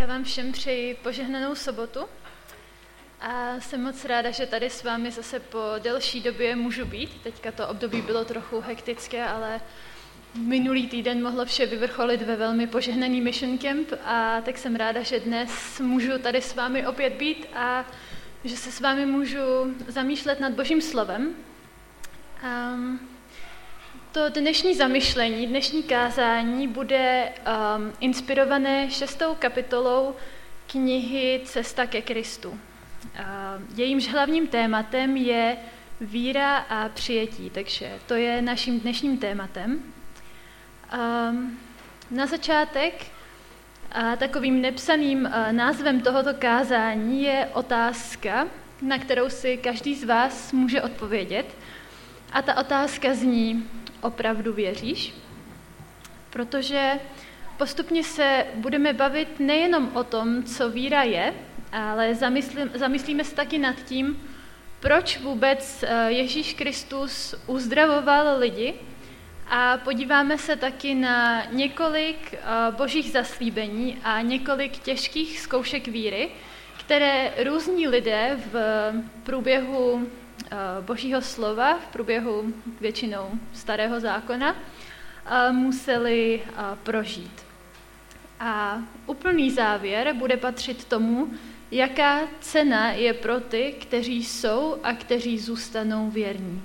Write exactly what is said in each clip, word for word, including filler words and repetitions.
vám všem přeji požehnanou sobotu a jsem moc ráda, že tady s vámi zase po delší době můžu být. Teďka to období bylo trochu hektické, ale minulý týden mohlo vše vyvrcholit ve velmi požehnaný mission camp a tak jsem ráda, že dnes můžu tady s vámi opět být a že se s vámi můžu zamýšlet nad Božím slovem. Um, To dnešní zamyšlení, dnešní kázání bude um, inspirované šestou kapitolou knihy Cesta ke Kristu. Uh, jejímž hlavním tématem je víra a přijetí, takže to je naším dnešním tématem. Um, na začátek a takovým nepsaným uh, názvem tohoto kázání je otázka, na kterou si každý z vás může odpovědět. A ta otázka zní: opravdu věříš? Protože postupně se budeme bavit nejenom o tom, co víra je, ale zamyslím, zamyslíme se taky nad tím, proč vůbec Ježíš Kristus uzdravoval lidi, a podíváme se taky na několik božích zaslíbení a několik těžkých zkoušek víry, které různí lidé v průběhu Božího slova, v průběhu většinou starého zákona, museli prožít. A úplný závěr bude patřit tomu, jaká cena je pro ty, kteří jsou a kteří zůstanou věrní.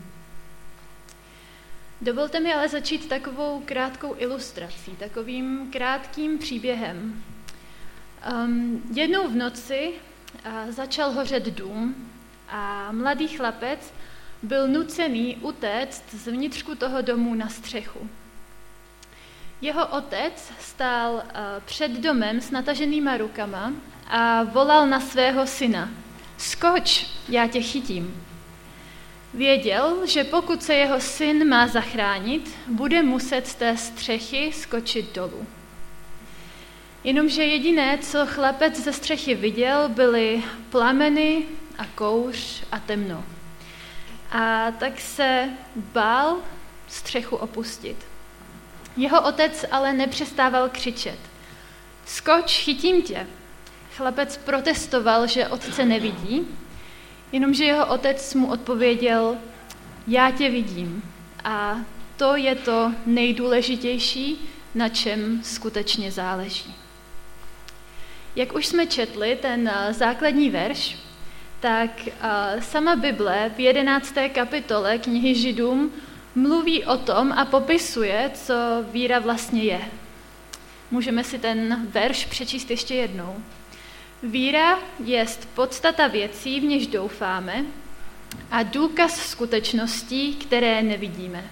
Dovolte mi ale začít takovou krátkou ilustrací, takovým krátkým příběhem. Um, jednou v noci uh, začal hořet dům a mladý chlapec byl nucený utéct z vnitřku toho domu na střechu. Jeho otec stál uh, před domem s nataženýma rukama a volal na svého syna: "Skoč, já tě chytím." Věděl, že pokud se jeho syn má zachránit, bude muset z té střechy skočit dolů. Jenomže jediné, co chlapec ze střechy viděl, byly plameny a kouř a temno. A tak se bál střechu opustit. Jeho otec ale nepřestával křičet: "Skoč, chytím tě." Chlapec protestoval, že otce nevidí, jenomže jeho otec mu odpověděl: "Já tě vidím." A to je to nejdůležitější, na čem skutečně záleží. Jak už jsme četli ten základní verš, tak sama Bible v jedenácté kapitole knihy Židům mluví o tom a popisuje, co víra vlastně je. Můžeme si ten verš přečíst ještě jednou. Víra jest podstata věcí, v něž doufáme, a důkaz skutečností, které nevidíme.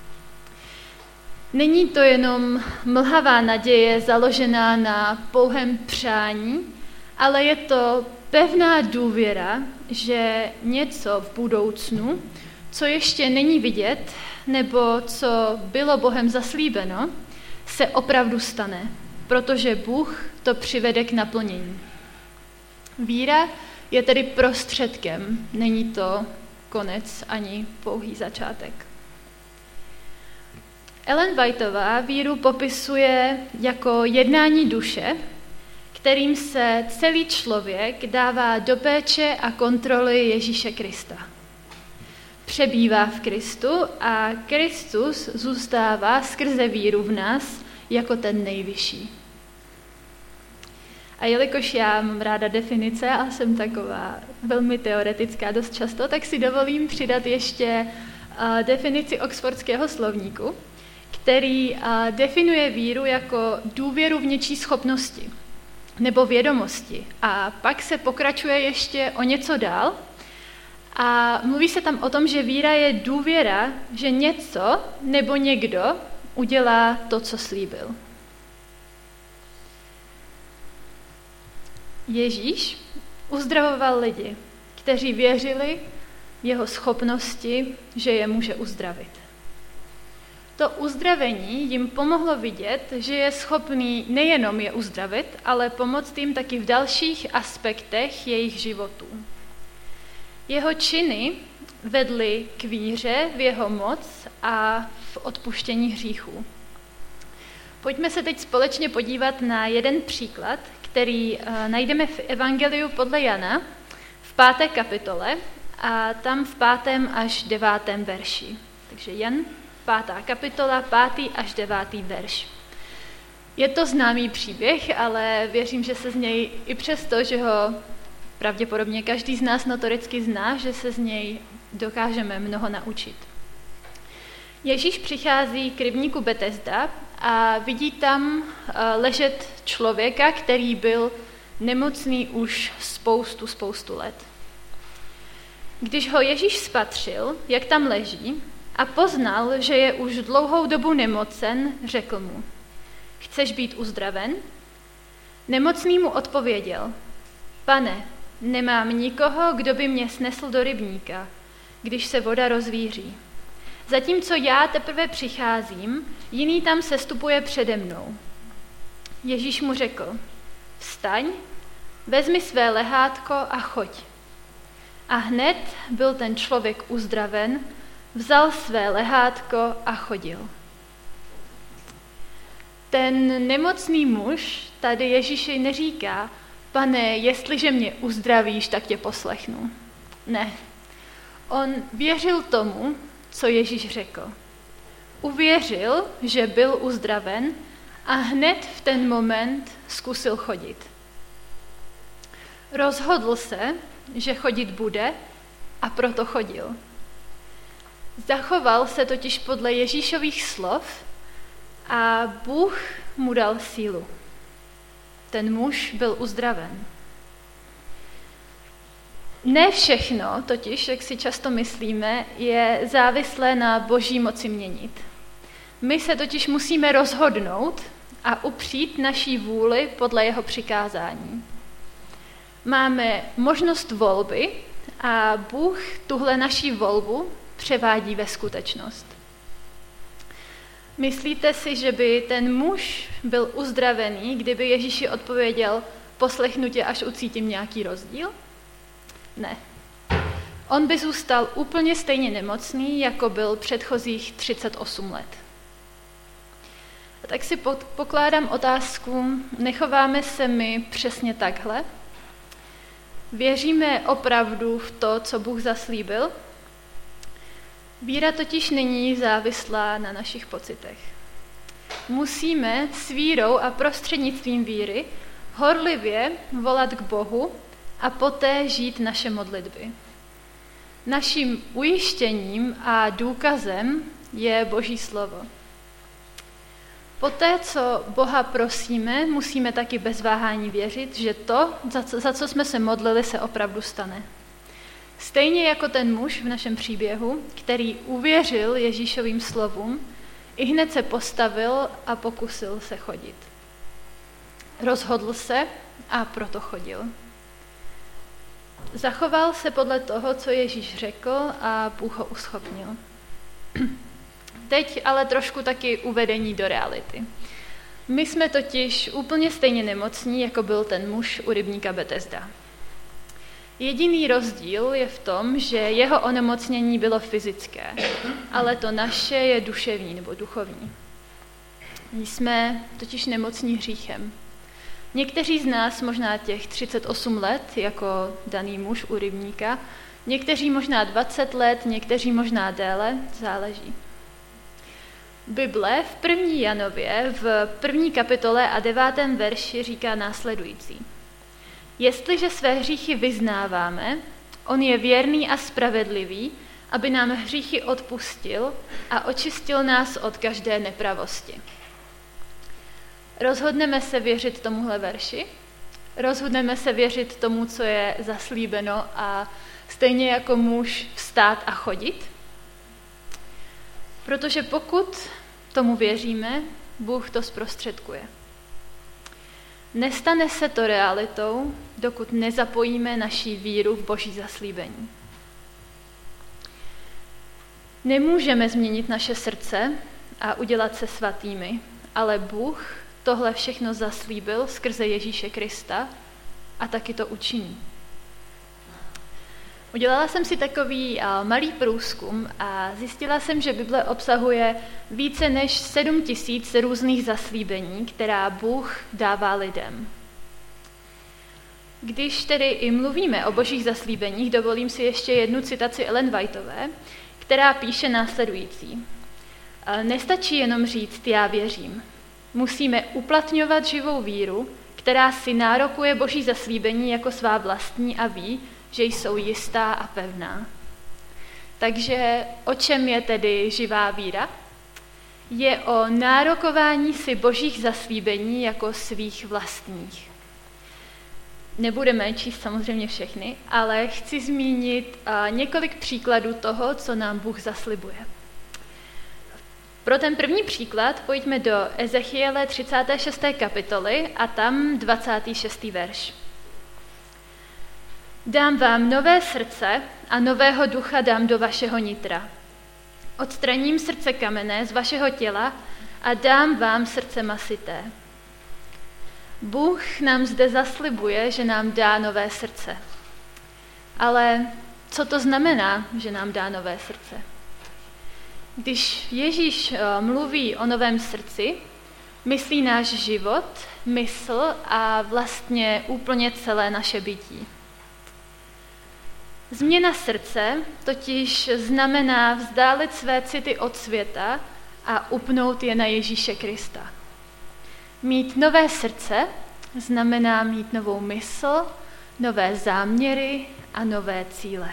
Není to jenom mlhavá naděje založená na pouhém přání, ale je to pevná důvěra, že něco v budoucnu, co ještě není vidět, nebo co bylo Bohem zaslíbeno, se opravdu stane, protože Bůh to přivede k naplnění. Víra je tedy prostředkem, není to konec ani pouhý začátek. Ellen Whiteová víru popisuje jako jednání duše, kterým se celý člověk dává do péče a kontroly Ježíše Krista. Přebývá v Kristu a Kristus zůstává skrze víru v nás jako ten nejvyšší. A jelikož já mám ráda definice a jsem taková velmi teoretická dost často, tak si dovolím přidat ještě uh, definici Oxfordského slovníku, který uh, definuje víru jako důvěru v něčí schopnosti nebo vědomosti. A pak se pokračuje ještě o něco dál a mluví se tam o tom, že víra je důvěra, že něco nebo někdo udělá to, co slíbil. Ježíš uzdravoval lidi, kteří věřili v jeho schopnosti, že je může uzdravit. To uzdravení jim pomohlo vidět, že je schopný nejenom je uzdravit, ale pomoct jim taky v dalších aspektech jejich životů. Jeho činy vedly k víře v jeho moc a v odpuštění hříchů. Pojďme se teď společně podívat na jeden příklad, který najdeme v Evangeliu podle Jana v páté kapitole a tam v pátém až devátém verši. Takže Jan, pátá kapitola, pátý až devátý verš. Je to známý příběh, ale věřím, že se z něj i přesto, že ho pravděpodobně každý z nás notoricky zná, že se z něj dokážeme mnoho naučit. Ježíš přichází k rybníku Betesda a vidí tam ležet člověka, který byl nemocný už spoustu, spoustu let. Když ho Ježíš spatřil, jak tam leží, a poznal, že je už dlouhou dobu nemocen, řekl mu: Chceš být uzdraven? Nemocný mu odpověděl: Pane, nemám nikoho, kdo by mě snesl do rybníka, když se voda rozvíří. Zatímco já teprve přicházím, jiný tam sestupuje přede mnou. Ježíš mu řekl: Vstaň, vezmi své lehátko a choď. A hned byl ten člověk uzdraven, vzal své lehátko a chodil. Ten nemocný muž tady Ježíši neříká: Pane, jestliže mě uzdravíš, tak tě poslechnu. Ne. On věřil tomu, co Ježíš řekl. Uvěřil, že byl uzdraven a hned v ten moment zkusil chodit. Rozhodl se, že chodit bude, a proto chodil. Zachoval se totiž podle Ježíšových slov a Bůh mu dal sílu. Ten muž byl uzdraven. Ne všechno, totiž, jak si často myslíme, je závislé na Boží moci měnit. My se totiž musíme rozhodnout a upřít naší vůli podle jeho přikázání. Máme možnost volby a Bůh tuhle naší volbu převádí ve skutečnost. Myslíte si, že by ten muž byl uzdravený, kdyby Ježíši odpověděl: Poslechnu tě, až ucítím nějaký rozdíl? Ne. On by zůstal úplně stejně nemocný, jako byl předchozích třicet osm let. A tak si pokládám otázku, nechováme se my přesně takhle? Věříme opravdu v to, co Bůh zaslíbil? Víra totiž není závislá na našich pocitech. Musíme s vírou a prostřednictvím víry horlivě volat k Bohu a poté žít naše modlitby. Naším ujištěním a důkazem je Boží slovo. Poté, co Boha prosíme, musíme taky bez váhání věřit, že to, za co, za co jsme se modlili, se opravdu stane. Stejně jako ten muž v našem příběhu, který uvěřil Ježíšovým slovům, i hned se postavil a pokusil se chodit. Rozhodl se a proto chodil. Zachoval se podle toho, co Ježíš řekl, a Bůh ho uschopnil. Teď ale trošku taky uvedení do reality. My jsme totiž úplně stejně nemocní, jako byl ten muž u rybníka Betesda. Jediný rozdíl je v tom, že jeho onemocnění bylo fyzické, ale to naše je duševní nebo duchovní. Jsme totiž nemocní hříchem. Někteří z nás možná těch třicet osm let, jako daný muž u rybníka, někteří možná dvacet let, někteří možná déle, záleží. Bible v první Janově v první kapitole a devátém verši říká následující. Jestliže své hříchy vyznáváme, on je věrný a spravedlivý, aby nám hříchy odpustil a očistil nás od každé nepravosti. Rozhodneme se věřit tomuhle verši? Rozhodneme se věřit tomu, co je zaslíbeno, a stejně jako muž vstát a chodit? Protože pokud tomu věříme, Bůh to zprostředkuje. Nestane se to realitou, dokud nezapojíme naši víru v Boží zaslíbení. Nemůžeme změnit naše srdce a udělat se svatými, ale Bůh tohle všechno zaslíbil skrze Ježíše Krista a taky to učiní. Udělala jsem si takový malý průzkum a zjistila jsem, že Bible obsahuje více než sedm tisíc různých zaslíbení, která Bůh dává lidem. Když tedy i mluvíme o božích zaslíbeních, dovolím si ještě jednu citaci Ellen Whiteové, která píše následující. Nestačí jenom říct já věřím. Musíme uplatňovat živou víru, která si nárokuje boží zaslíbení jako svá vlastní a ví, že jsou jistá a pevná. Takže o čem je tedy živá víra? Je o nárokování si božích zaslíbení jako svých vlastních. Nebudeme číst samozřejmě všechny, ale chci zmínit několik příkladů toho, co nám Bůh zaslibuje. Pro ten první příklad pojďme do Ezechiele třicáté šesté kapitoly a tam dvacátý šestý verš. Dám vám nové srdce a nového ducha dám do vašeho nitra. Odstraním srdce kamenné z vašeho těla a dám vám srdce masité. Bůh nám zde zaslibuje, že nám dá nové srdce. Ale co to znamená, že nám dá nové srdce? Když Ježíš mluví o novém srdci, myslí náš život, mysl a vlastně úplně celé naše bytí. Změna srdce totiž znamená vzdálit své city od světa a upnout je na Ježíše Krista. Mít nové srdce znamená mít novou mysl, nové záměry a nové cíle.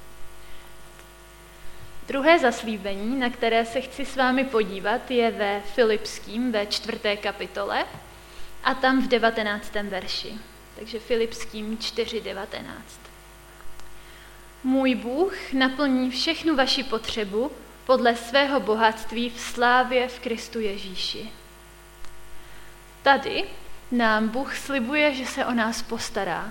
Druhé zaslíbení, na které se chci s vámi podívat, je ve Filipským ve čtvrté kapitole a tam v devatenáctém verši. Takže Filipským čtyři devatenáct. Můj Bůh naplní všechnu vaši potřebu podle svého bohatství v slávě v Kristu Ježíši. Tady nám Bůh slibuje, že se o nás postará.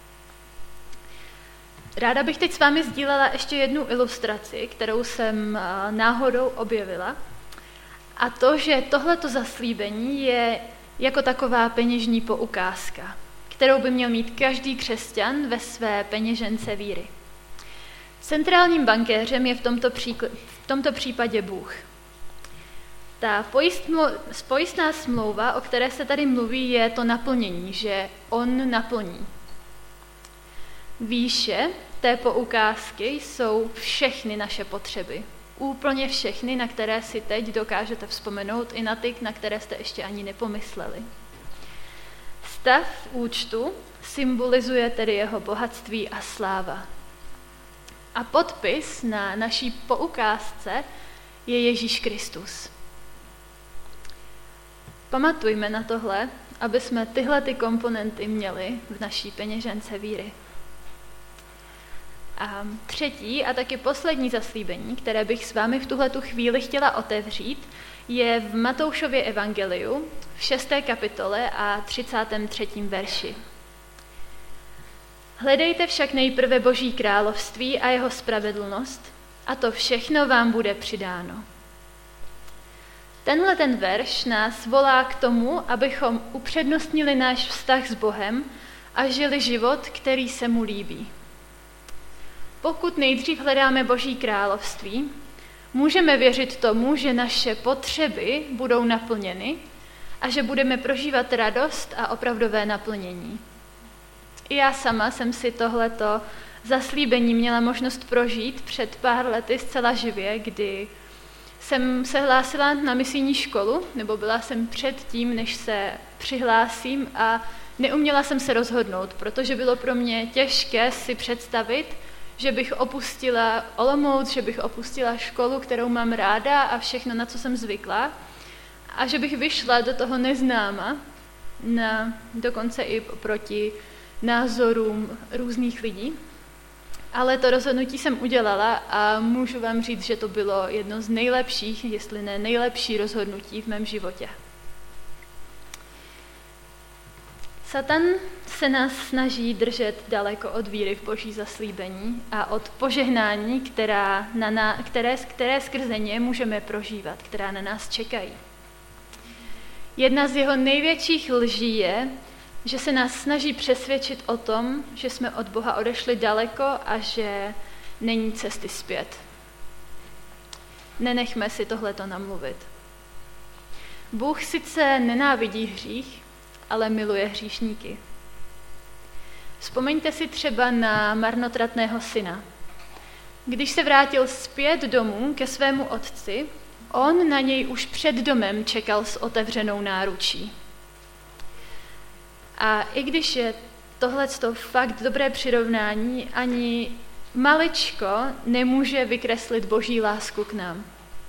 Ráda bych teď s vámi sdílela ještě jednu ilustraci, kterou jsem náhodou objevila. A to, že tohleto zaslíbení je jako taková peněžní poukázka, kterou by měl mít každý křesťan ve své peněžence víry. Centrálním bankéřem je v tomto, příkl- v tomto případě Bůh. Ta pojistmo- pojistná smlouva, o které se tady mluví, je to naplnění, že on naplní. Výše té poukázky jsou všechny naše potřeby. Úplně všechny, na které si teď dokážete vzpomenout, i na ty, na které jste ještě ani nepomysleli. Stav účtu symbolizuje tedy jeho bohatství a sláva. A podpis na naší poukázce je Ježíš Kristus. Pamatujme na tohle, aby jsme tyhle ty komponenty měli v naší peněžence víry. A třetí a taky poslední zaslíbení, které bych s vámi v tuhletu chvíli chtěla otevřít, je v Matoušově evangeliu v šesté kapitole a třicátém třetím verši. Hledejte však nejprve Boží království a jeho spravedlnost, a to všechno vám bude přidáno. Tenhle ten verš nás volá k tomu, abychom upřednostnili náš vztah s Bohem a žili život, který se mu líbí. Pokud nejdřív hledáme Boží království, můžeme věřit tomu, že naše potřeby budou naplněny a že budeme prožívat radost a opravdové naplnění. I já sama jsem si tohleto zaslíbení měla možnost prožít před pár lety zcela živě, kdy jsem se hlásila na misijní školu, nebo byla jsem před tím, než se přihlásím a neuměla jsem se rozhodnout, protože bylo pro mě těžké si představit, že bych opustila Olomouc, že bych opustila školu, kterou mám ráda a všechno, na co jsem zvykla, a že bych vyšla do toho neznáma, na, dokonce i proti názorům různých lidí. Ale to rozhodnutí jsem udělala a můžu vám říct, že to bylo jedno z nejlepších, jestli ne nejlepší rozhodnutí v mém životě. Satan se nás snaží držet daleko od víry v Boží zaslíbení a od požehnání, která na ná, které, které skrze ně můžeme prožívat, která na nás čekají. Jedna z jeho největších lží je, že se nás snaží přesvědčit o tom, že jsme od Boha odešli daleko a že není cesty zpět. Nenechme si tohleto namluvit. Bůh sice nenávidí hřích, ale miluje hříšníky. Vzpomeňte si třeba na marnotratného syna. Když se vrátil zpět domů ke svému otci, on na něj už před domem čekal s otevřenou náručí. A i když je tohleto fakt dobré přirovnání, ani maličko nemůže vykreslit Boží lásku k nám.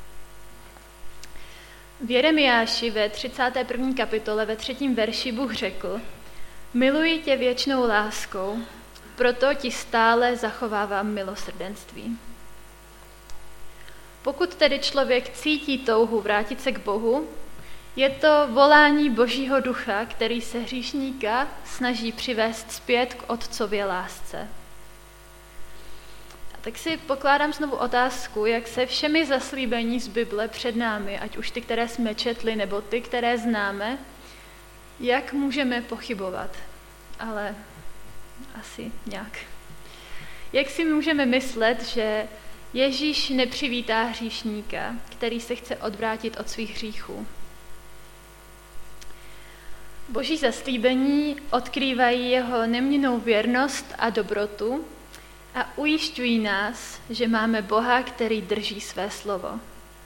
V Jeremiáši ve třicáté první kapitole ve třetím verši Bůh řekl: Miluji tě věčnou láskou, proto ti stále zachovávám milosrdenství. Pokud tedy člověk cítí touhu vrátit se k Bohu, je to volání Božího ducha, který se hříšníka snaží přivést zpět k Otcově lásce. A tak si pokládám znovu otázku, jak se všemi zaslíbení z Bible před námi, ať už ty, které jsme četli, nebo ty, které známe, jak můžeme pochybovat. Ale asi nějak. Jak si můžeme myslet, že Ježíš nepřivítá hříšníka, který se chce odvrátit od svých hříchů? Boží zaslíbení odkrývají jeho neměnnou věrnost a dobrotu a ujišťují nás, že máme Boha, který drží své slovo.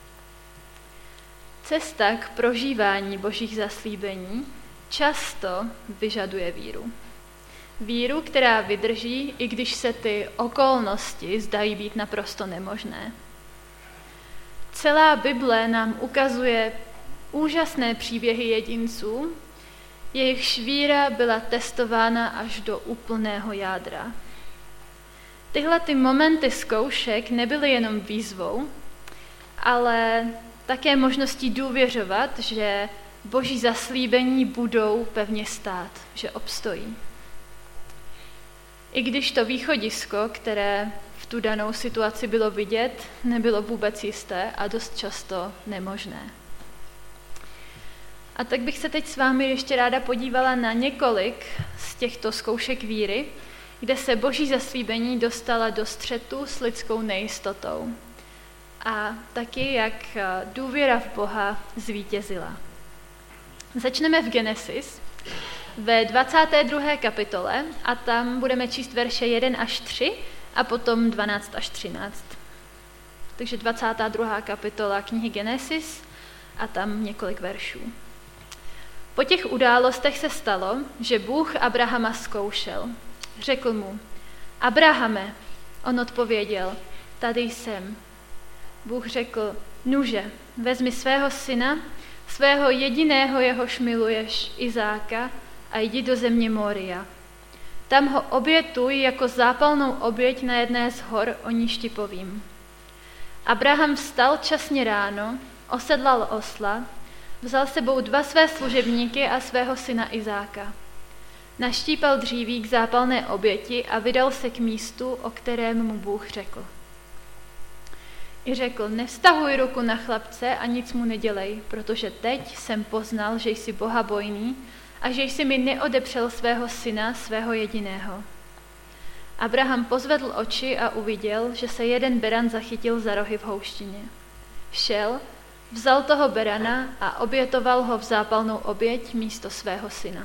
Cesta k prožívání Božích zaslíbení často vyžaduje víru. Víru, která vydrží, i když se ty okolnosti zdají být naprosto nemožné. Celá Bible nám ukazuje úžasné příběhy jedinců, jejichž víra byla testována až do úplného jádra. Tyhle ty momenty zkoušek nebyly jenom výzvou, ale také možností důvěřovat, že Boží zaslíbení budou pevně stát, že obstojí. I když to východisko, které v tu danou situaci bylo vidět, nebylo vůbec jisté a dost často nemožné. A tak bych se teď s vámi ještě ráda podívala na několik z těchto zkoušek víry, kde se Boží zaslíbení dostala do střetu s lidskou nejistotou. A taky, jak důvěra v Boha zvítězila. Začneme v Genesis, ve dvacáté druhé kapitole, a tam budeme číst verše jedna až tři a potom dvanáct až třináct. Takže dvacátá druhá kapitola knihy Genesis a tam několik veršů. Po těch událostech se stalo, že Bůh Abrahama zkoušel. Řekl mu: Abrahame, on odpověděl: tady jsem. Bůh řekl: nuže, vezmi svého syna, svého jediného, jehož miluješ, Izáka, a jdi do země Moria. Tam ho obětuj jako zápalnou oběť na jedné z hor, o níž ti povím. Abraham vstal časně ráno, osedlal osla, vzal sebou dva své služebníky a svého syna Izáka. Naštípal dříví k zápalné oběti a vydal se k místu, o kterém mu Bůh řekl. I řekl: nevztahuj ruku na chlapce a nic mu nedělej, protože teď jsem poznal, že jsi bohabojný a že jsi mi neodepřel svého syna, svého jediného. Abraham pozvedl oči a uviděl, že se jeden beran zachytil za rohy v houštině. Šel, vzal toho berana a obětoval ho v zápalnou oběť místo svého syna.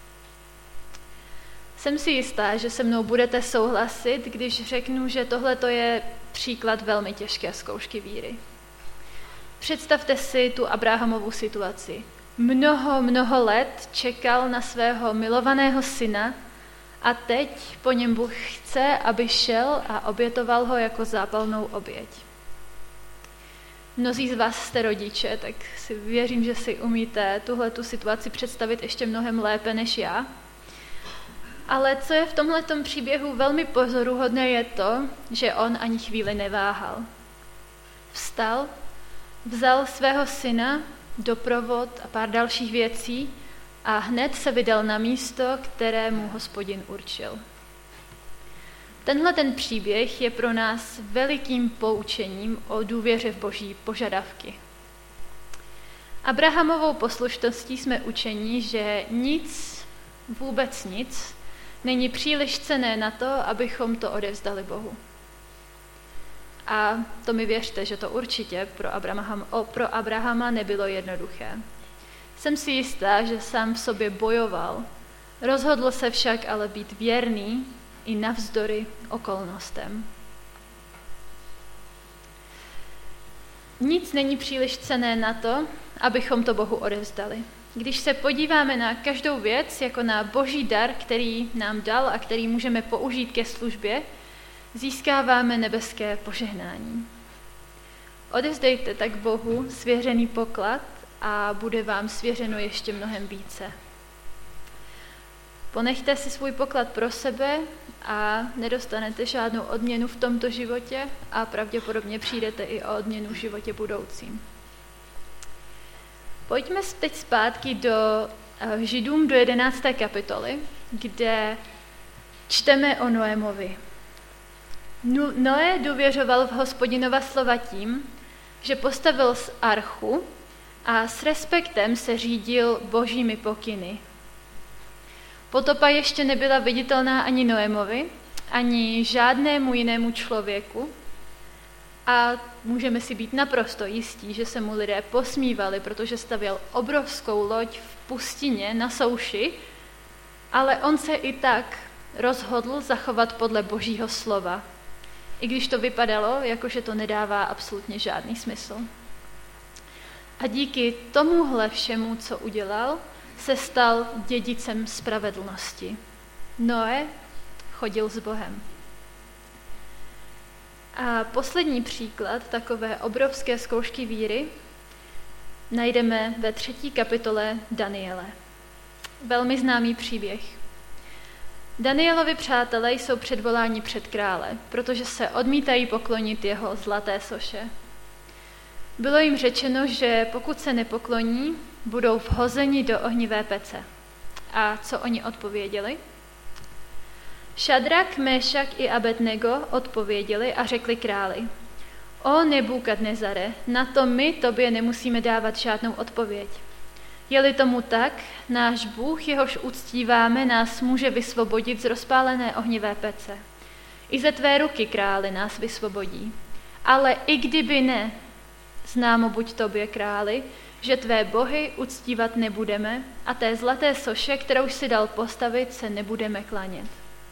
Jsem si jistá, že se mnou budete souhlasit, když řeknu, že tohle je příklad velmi těžké zkoušky víry. Představte si tu Abrahamovu situaci. Mnoho, mnoho let čekal na svého milovaného syna a teď po něm Bůh chce, aby šel a obětoval ho jako zápalnou oběť. Mnozí z vás jste rodiče, tak si věřím, že si umíte tuhletu situaci představit ještě mnohem lépe než já. Ale co je v tomhletom příběhu velmi pozoruhodné, je to, že on ani chvíli neváhal. Vstal, vzal svého syna, doprovod a pár dalších věcí a hned se vydal na místo, které mu Hospodin určil. Tenhle ten příběh je pro nás velikým poučením o důvěře v Boží požadavky. Abrahamovou poslušností jsme učeni, že nic, vůbec nic, není příliš cenné na to, abychom to odevzdali Bohu. A to mi věřte, že to určitě pro Abrahama, pro Abrahama nebylo jednoduché. Jsem si jistá, že sám v sobě bojoval Rozhodl se však ale být věrný i navzdory okolnostem. Nic není příliš cenné na to, abychom to Bohu odevzdali. Když se podíváme na každou věc jako na boží dar, který nám dal a který můžeme použít ke službě, získáváme nebeské požehnání. Odevzdejte tak Bohu svěřený poklad a bude vám svěřeno ještě mnohem více. Ponechte si svůj poklad pro sebe a nedostanete žádnou odměnu v tomto životě a pravděpodobně přijdete i o odměnu v životě budoucím. Pojďme teď zpátky do Židům do jedenácté kapitoly, kde čteme o Noémovi. Noé důvěřoval v Hospodinova slova tím, že postavil archu a s respektem se řídil božími pokyny. Potopa ještě nebyla viditelná ani Noémovi, ani žádnému jinému člověku a můžeme si být naprosto jistí, že se mu lidé posmívali, protože stavěl obrovskou loď v pustině na souši, ale on se i tak rozhodl zachovat podle božího slova, i když to vypadalo, jako že to nedává absolutně žádný smysl. A díky tomuhle všemu, co udělal, se stal dědicem spravedlnosti. Noé chodil s Bohem. A poslední příklad takové obrovské zkoušky víry najdeme ve třetí kapitole Daniele. Velmi známý příběh. Danielovi přátelé jsou předvoláni před krále, protože se odmítají poklonit jeho zlaté soše. Bylo jim řečeno, že pokud se nepokloní, budou vhozeni do ohnivé pece. A co oni odpověděli? Šadrak, Méšak i Abednego odpověděli a řekli králi: O Nebukadnezare, na to my tobě nemusíme dávat žádnou odpověď. Je-li tomu tak, náš Bůh, jehož uctíváme, nás může vysvobodit z rozpálené ohnivé pece. I ze tvé ruky, králi, nás vysvobodí. Ale i kdyby ne, známo buď tobě, králi, že tvé bohy uctívat nebudeme a té zlaté soše, kterou si dal postavit, se nebudeme klanět.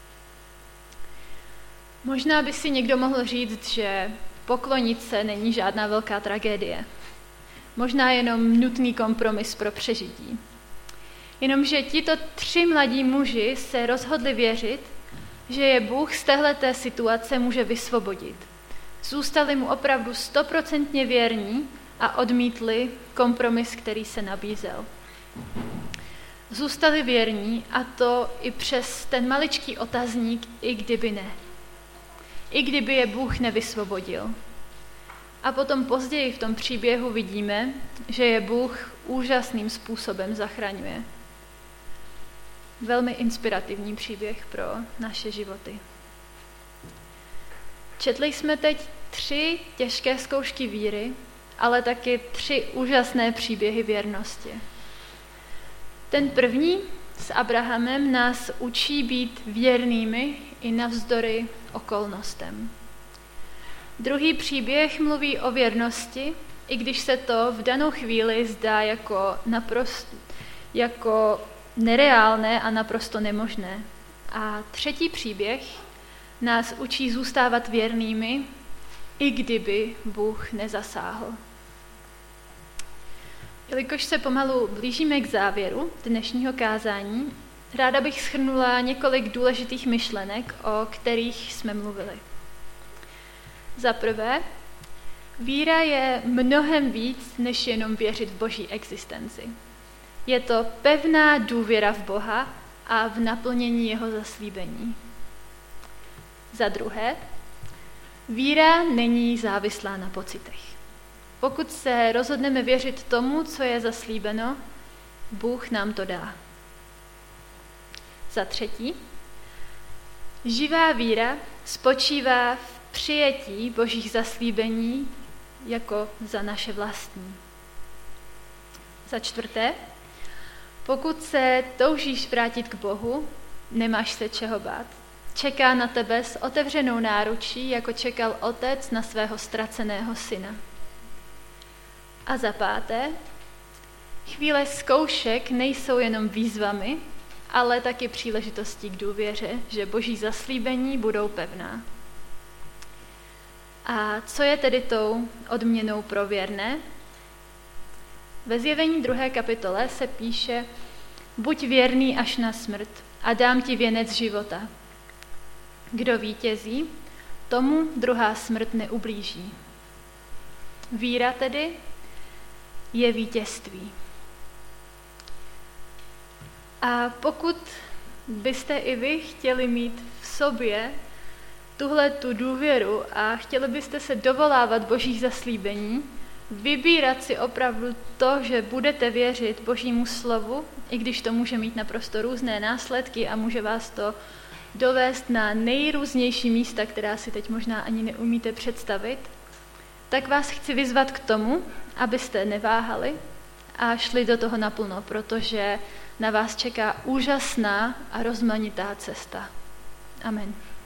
Možná by si někdo mohl říct, že poklonit se není žádná velká tragédie. Možná jenom nutný kompromis pro přežití. Jenomže tito tři mladí muži se rozhodli věřit, že je Bůh z téhleté situace může vysvobodit. Zůstali mu opravdu stoprocentně věrní a odmítli kompromis, který se nabízel. Zůstali věrní a to i přes ten maličký otazník, i kdyby ne. I kdyby je Bůh nevysvobodil. A potom později v tom příběhu vidíme, že je Bůh úžasným způsobem zachraňuje. Velmi inspirativní příběh pro naše životy. Četli jsme teď tři těžké zkoušky víry, ale taky tři úžasné příběhy věrnosti. Ten první s Abrahamem nás učí být věrnými i navzdory okolnostem. Druhý příběh mluví o věrnosti, i když se to v danou chvíli zdá jako, naprosto, jako nereálné a naprosto nemožné. A třetí příběh nás učí zůstávat věrnými, i kdyby Bůh nezasáhl. Jelikož se pomalu blížíme k závěru dnešního kázání, ráda bych shrnula několik důležitých myšlenek, o kterých jsme mluvili. Za prvé, víra je mnohem víc, než jenom věřit v Boží existenci. Je to pevná důvěra v Boha a v naplnění jeho zaslíbení. Za druhé, víra není závislá na pocitech. Pokud se rozhodneme věřit tomu, co je zaslíbeno, Bůh nám to dá. Za třetí, živá víra spočívá v přijetí Božích zaslíbení jako za naše vlastní. Za čtvrté, pokud se toužíš vrátit k Bohu, nemáš se čeho bát. Čeká na tebe s otevřenou náručí, jako čekal otec na svého ztraceného syna. A za páté, chvíle zkoušek nejsou jenom výzvami, ale taky příležitostí k důvěře, že Boží zaslíbení budou pevná. A co je tedy tou odměnou pro věrné? Ve Zjevení druhé kapitole se píše: buď věrný až na smrt a dám ti věnec života. Kdo vítězí, tomu druhá smrt neublíží. Víra tedy je vítězství. A pokud byste i vy chtěli mít v sobě tuhle tu důvěru a chtěli byste se dovolávat Božích zaslíbení, vybírat si opravdu to, že budete věřit Božímu slovu, i když to může mít naprosto různé následky a může vás to dovést na nejrůznější místa, která si teď možná ani neumíte představit, tak vás chci vyzvat k tomu, abyste neváhali a šli do toho naplno, protože na vás čeká úžasná a rozmanitá cesta. Amen.